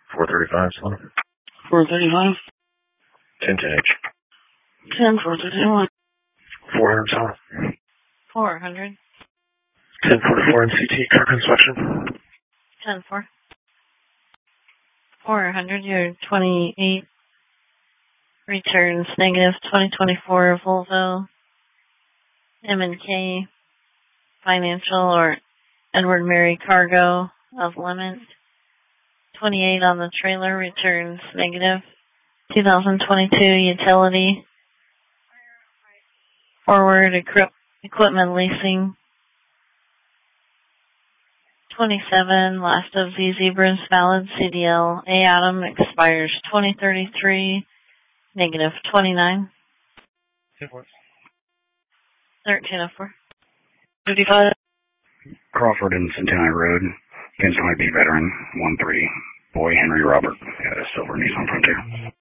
435, son. 435. 10-10H. 10-431. 400, son. 400. 1044 NCT, truck inspection. 10-4. 400, you're 28. Returns negative 2024 Volvo M&K Financial or Edward Mary Cargo of limit. 28 on the trailer, returns negative. 2022 utility. Forward equipment leasing. 27, last of Z Zebras, valid CDL. A Adam expires 2033, negative 29. 1304. 55. Crawford and Centennial Road. Against IB veteran, 1-3. Boy Henry Robert. Got a silver Nissan Frontier.